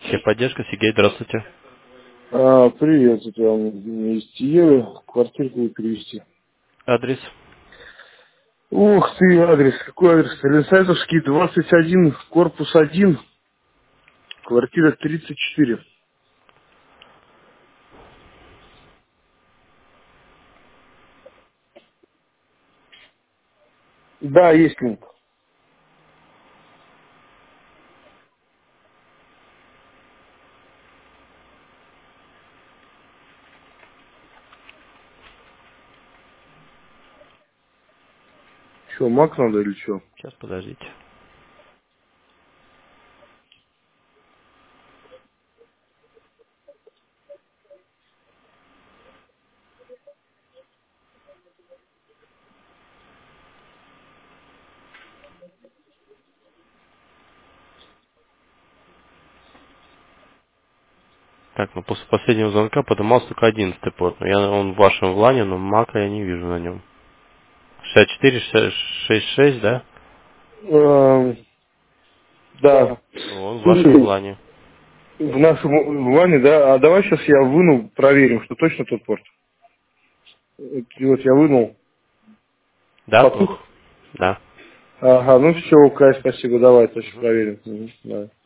Техподдержка, Сергей, здравствуйте. Привет, это из Тиевы, квартирку перевести. Адрес? Ух ты, адрес, какой адрес? Ленсайтовский, 21, корпус 1, квартира 34. Да, есть линк. Че, мак надо или что? Сейчас, подождите. Так, ну после последнего звонка поднимался только 11-й порт. Он в вашем влане, но мака я не вижу на нем. 64, 66, да? Да. Он в вашем Слушай, влане. в нашем ване, да? А давай сейчас я выну, проверим, что точно тот порт. Вот я вынул. Да? Потух? Да. Ага, ну все, Кай, спасибо, давай, точно проверим. Мгм, давай.